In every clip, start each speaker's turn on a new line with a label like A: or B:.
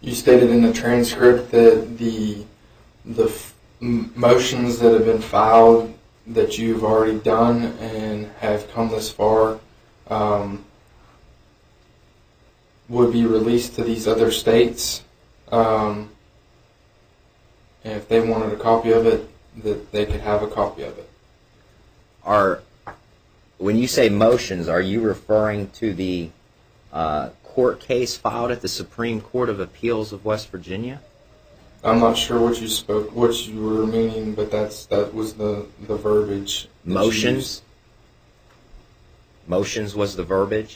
A: You stated in the transcript that the motions that have been filed that you've already done and have come this far would be released to these other states. And if they wanted a copy of it, that they could have a copy of it.
B: When you say motions, are you referring to the court case filed at the Supreme Court of Appeals of West Virginia?
A: I'm not sure what you were meaning, but that was the verbiage.
B: Motions? Motions was the verbiage?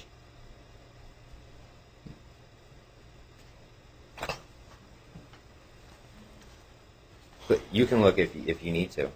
B: But you can look if you need to.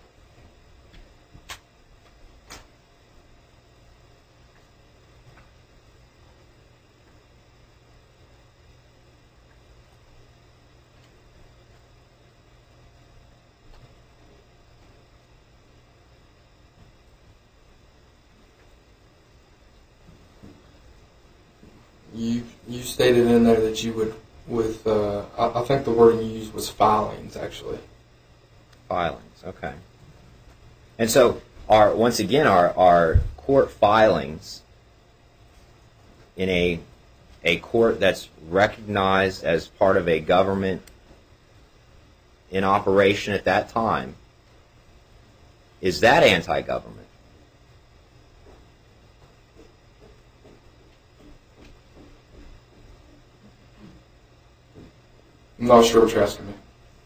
A: You stated in there that you would, I think the word you used was filings, actually.
B: Filings, okay. And so, once again, our court filings in a court that's recognized as part of a government in operation at that time, is that anti-government?
A: I'm not sure what you're asking me.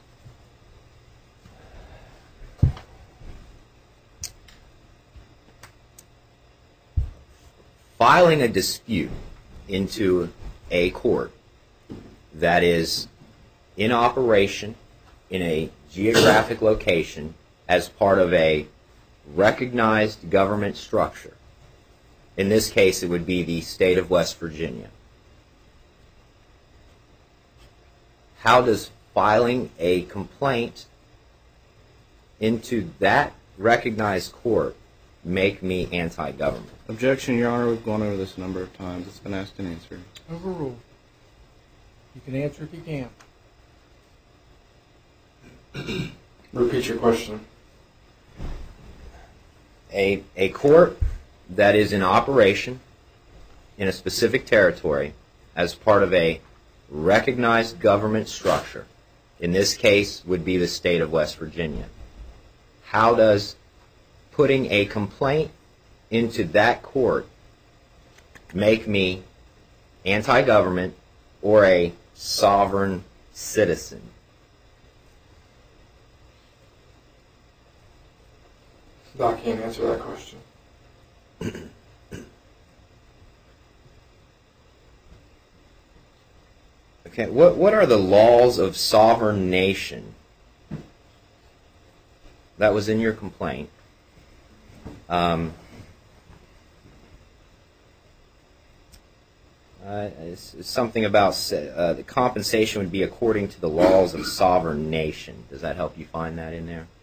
B: Filing a dispute into a court that is in operation in a geographic location as part of a recognized government structure. In this case, it would be the state of West Virginia. How does filing a complaint into that recognized court make me anti-government?
C: Objection, Your Honor. We've gone over this a number of times. It's been asked and answered.
D: Overruled. You can answer if you can't.
A: Repeat your question.
B: A court that is in operation in a specific territory as part of a recognized government structure, in this case would be the state of West Virginia. How does putting a complaint into that court make me anti-government or a sovereign citizen?
A: I can't answer that question.
B: Okay, what are the laws of sovereign nation? That was in your complaint. It's something about the compensation would be according to the laws of sovereign nation. Does that help you find that in there?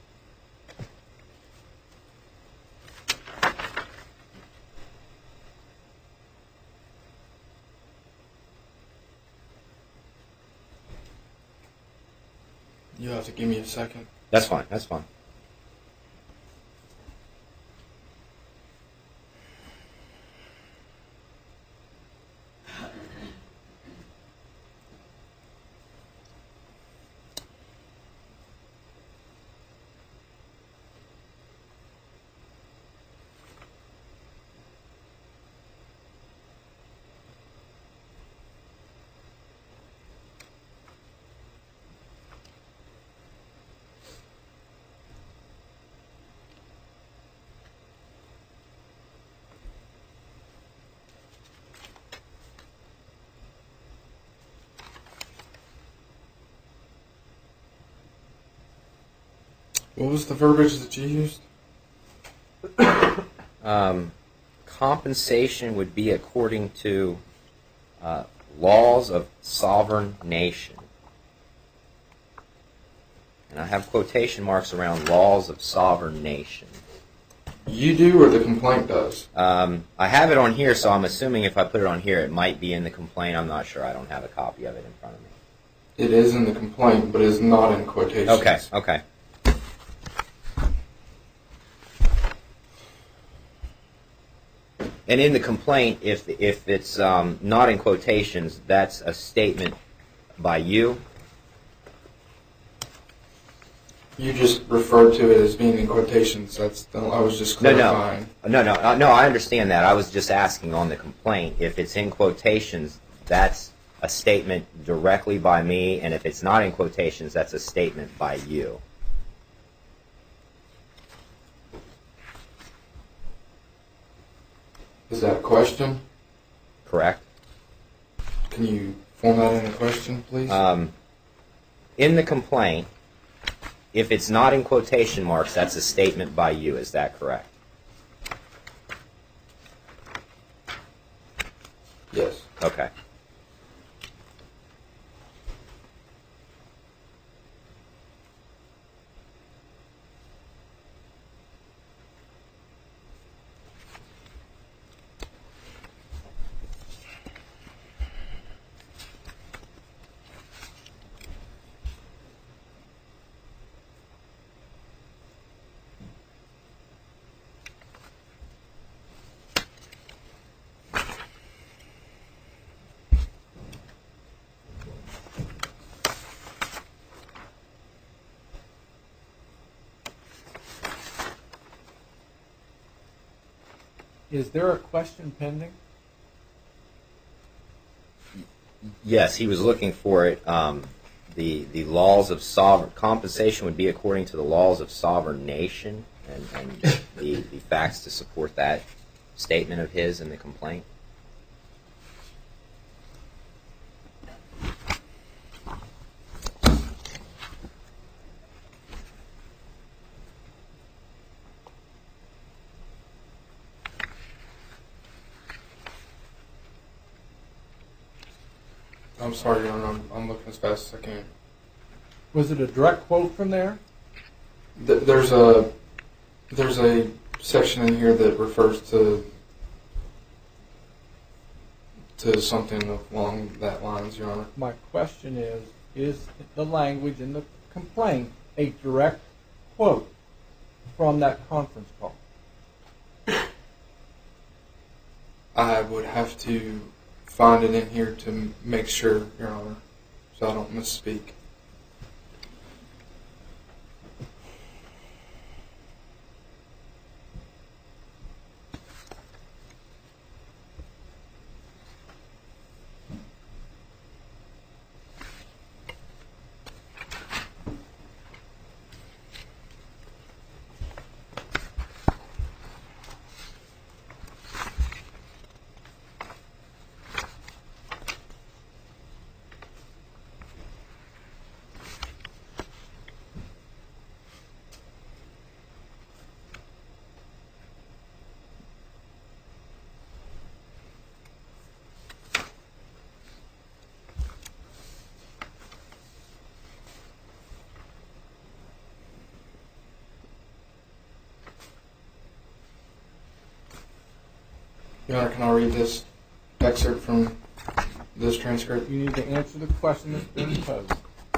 A: You'll have to give me a second.
B: That's fine, that's fine.
A: What was the verbiage that you used?
B: Compensation would be according to laws of sovereign nation. And I have quotation marks around laws of sovereign nation.
A: You do or the complaint does?
B: I have it on here, so I'm assuming if I put it on here, it might be in the complaint. I'm not sure. I don't have a copy of it in front of me.
A: It is in the complaint, but is not in quotations.
B: Okay. And in the complaint, if it's not in quotations, that's a statement by you?
A: You just referred to it as being in quotations. I was just clarifying.
B: No, I understand that. I was just asking on the complaint. If it's in quotations, that's a statement directly by me, and if it's not in quotations, that's a statement by you.
A: Is that a question?
B: Correct?
A: Can you form that in a question, please?
B: In the complaint, if it's not in quotation marks, that's a statement by you. Is that correct?
A: Yes.
B: Okay.
D: Is there a question pending?
B: Yes, he was looking for it. The laws of sovereign compensation would be according to the laws of sovereign nation, and the facts to support that statement of his in the complaint.
A: I'm sorry, Your Honor. I'm looking as fast as I can.
D: Was it a direct quote from there?
A: There's a section in here that refers to something along that lines, Your Honor.
D: My question is the language in the complaint a direct quote from that conference call?
A: I would have to find it in here to make sure, Your Honor, so I don't misspeak. Your Honor, can I read this excerpt from this transcript?
D: You need to answer the question that's been posed.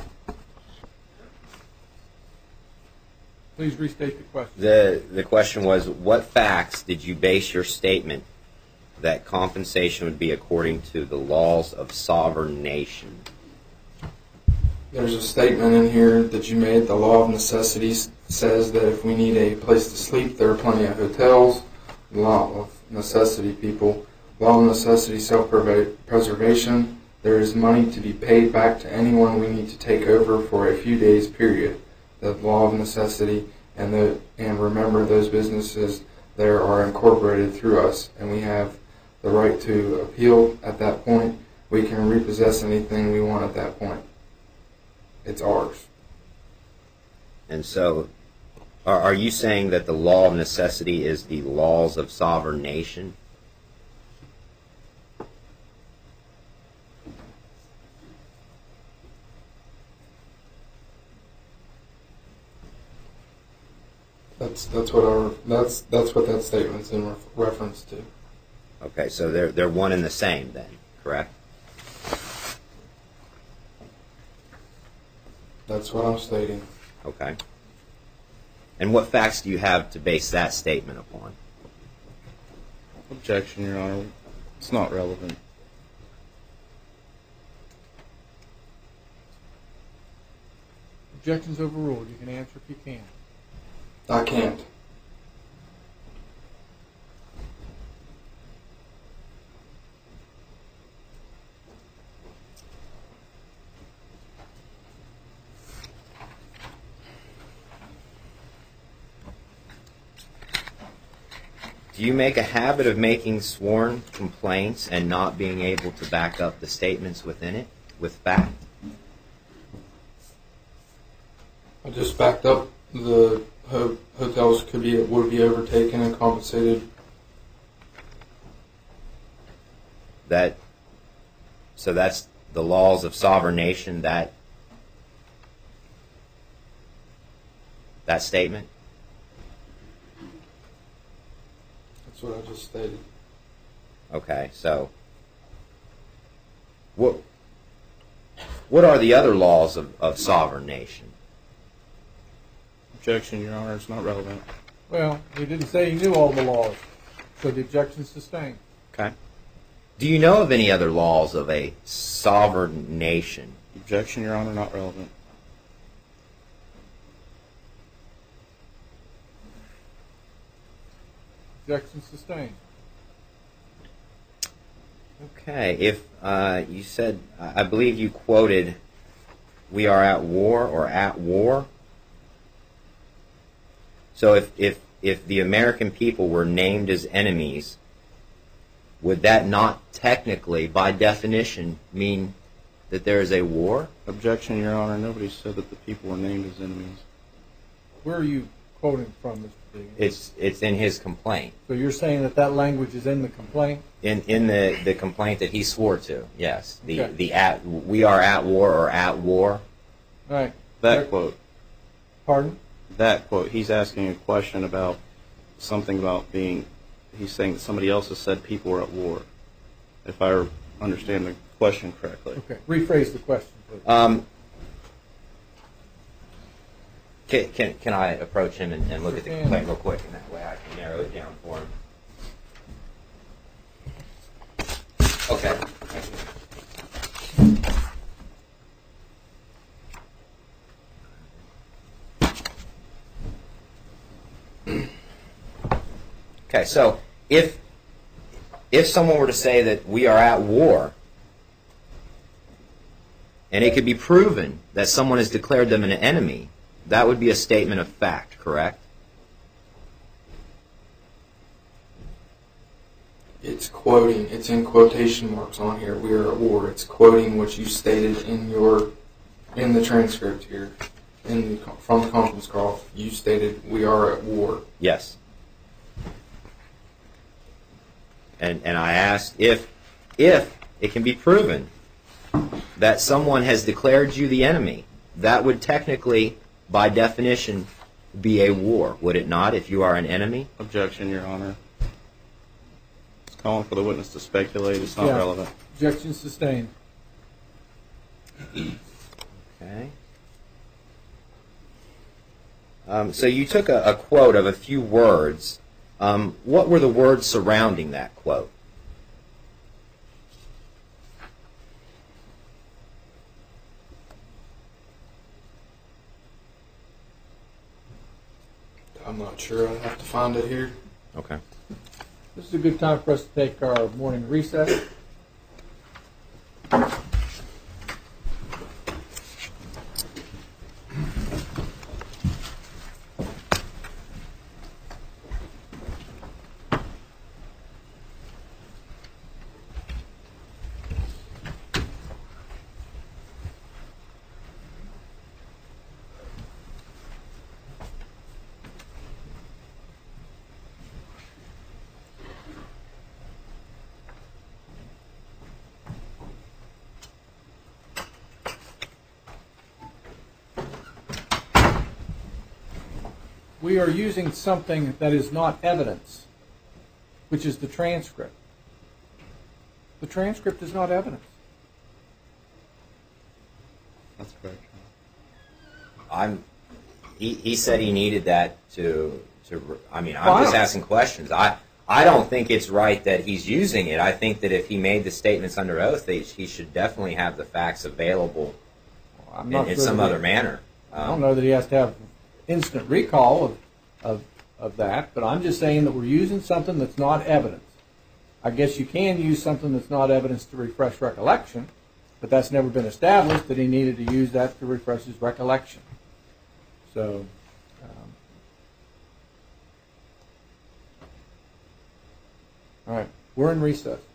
D: Please restate the question.
B: The question was, what facts did you base your statement that compensation would be according to the laws of sovereign nation?
A: There's a statement in here that you made. The law of necessity says that if we need a place to sleep, there are plenty of hotels. Law of necessity, people. Law of necessity, self-preservation. There is money to be paid back to anyone we need to take over for a few days, period. The law of necessity, and remember, those businesses there are incorporated through us, and we have the right to appeal at that point. We can repossess anything we want at that point. It's ours.
B: And so, are you saying that the law of necessity is the laws of sovereign nation?
A: That's what that statement's in reference to.
B: Okay, so they're one and the same then, correct?
A: That's what I'm stating.
B: Okay. And what facts do you have to base that statement upon?
C: Objection, Your Honor. It's not relevant.
D: Objection's overruled. You can answer if you can.
A: I can't.
B: Do you make a habit of making sworn complaints and not being able to back up the statements within it with fact?
A: I just backed up the hotels would be overtaken and compensated.
B: So that's the laws of sovereign nation, that statement?
A: That's what I just stated.
B: Okay, so what are the other laws of sovereign nation?
C: Objection, Your Honor. It's not relevant.
D: Well, he didn't say he knew all the laws, so the objection's sustained.
B: Okay. Do you know of any other laws of a sovereign nation?
C: Objection, Your Honor. Not relevant.
D: Objection's sustained.
B: Okay. If you said, I believe you quoted, "We are at war" or "at war." So if the American people were named as enemies, would that not technically, by definition, mean that there is a war?
C: Objection, Your Honor. Nobody said that the people were named as enemies.
D: Where are you quoting from, Mr. Deegan?
B: It's in his complaint.
D: So you're saying that language is in the complaint?
B: In the complaint that he swore to, yes.
D: Okay.
B: We are at war or at war.
D: All right.
C: That quote.
D: Pardon?
C: That quote. He's asking a question about something about being. He's saying that somebody else has said people were at war. If I understand the question correctly.
D: Okay. Rephrase the question, please.
B: Can I approach him and look at the complaint real quick, and that way I can narrow it down for him? Okay. Okay, so if someone were to say that we are at war, and it could be proven that someone has declared them an enemy, that would be a statement of fact, correct?
A: It's quoting. It's in quotation marks on here. We are at war. It's quoting what you stated in the transcript here, from the conference call. You stated we are at war.
B: Yes. And I asked if it can be proven that someone has declared you the enemy, that would technically, by definition, be a war, would it not, if you are an enemy?
C: Objection, Your Honor. It's calling for the witness to speculate. It's not relevant.
D: Objection sustained.
B: Okay. So you took a quote of a few words. What were the words surrounding that quote?
A: I'm not sure. I'll have to find it here.
B: Okay.
D: This is a good time for us to take our morning recess. We are using something that is not evidence, which is the transcript. The transcript is not evidence.
C: That's correct.
B: He said he needed that to. I mean,
D: Well,
B: I'm just asking questions. I don't think it's right that he's using it. I think that if he made the statements under oath, he should definitely have the facts available
D: I'm not
B: in
D: sure
B: some
D: that
B: other manner.
D: I don't know that he has to have instant recall of that, but I'm just saying that we're using something that's not evidence. I guess you can use something that's not evidence to refresh recollection, but that's never been established that he needed to use that to refresh his recollection. So, all right, we're in recess.